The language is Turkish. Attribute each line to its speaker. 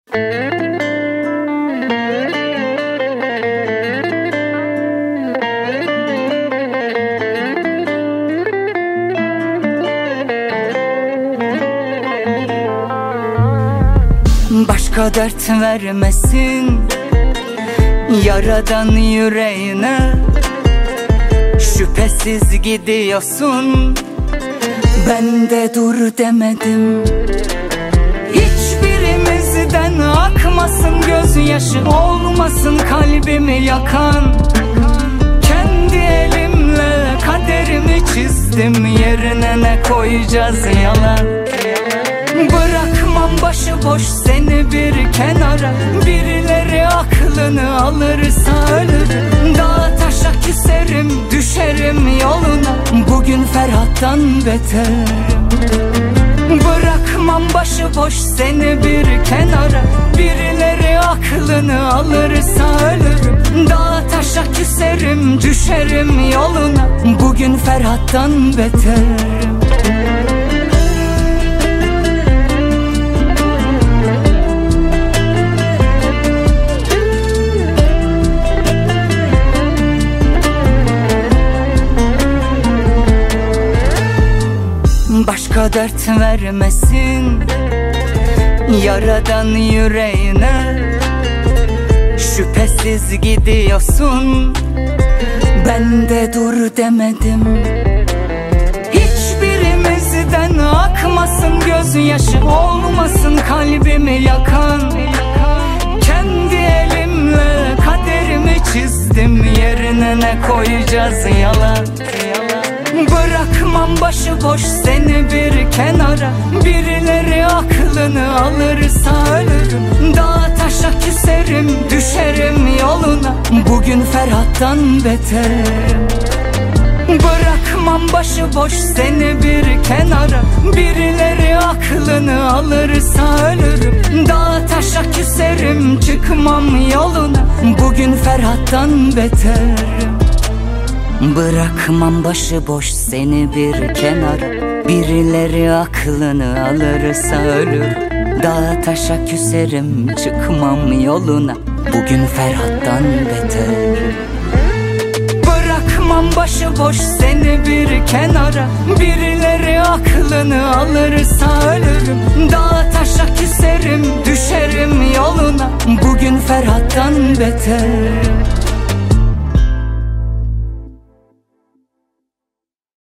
Speaker 1: Başka dert vermesin Yaradan yüreğine. Şüphesiz gidiyorsun, ben de dur demedim. Hiçbirimizden akmasın gözyaşı, olmasın kalbimi yakan. Kendi elimle kaderimi çizdim, yerine ne koyacağız yalan. Bırakmam başıboş seni bir kenara, birileri aklını alırsa ölürüm. Dağa taşa küserim, düşerim yoluna, bugün Ferhat'tan beterim. Bırakmam başıboş seni bir kenara, birileri aklını alırsa ölürüm. Dağa taşa küserim, düşerim yoluna, bugün Ferhat'tan beterim. Başka dert vermesin Yaradan yüreğine. Şüphesiz gidiyorsun, ben de dur demedim. Hiçbirimizden akmasın gözyaşı, olmasın kalbimi yakan. Kendi elimle kaderimi çizdim, yerine ne koyacağız yalan. Bırakmam başıboş seni bir kenara, birileri aklını alırsa ölürüm. Dağa taşa küserim, düşerim yoluna, bugün Ferhat'tan beterim. Bırakmam başıboş seni bir kenara, birileri aklını alırsa ölürüm. Dağa taşa küserim, çıkmam yoluna, bugün Ferhat'tan beterim. Bırakmam başıboş seni bir kenara, birileri aklını alırsa ölür. Dağa taşa küserim, çıkmam yoluna, bugün Ferhat'tan beterim. Bırakmam başıboş seni bir kenara, birileri aklını alırsa ölürüm. Dağa taşa küserim, düşerim yoluna, bugün Ferhat'tan beterim.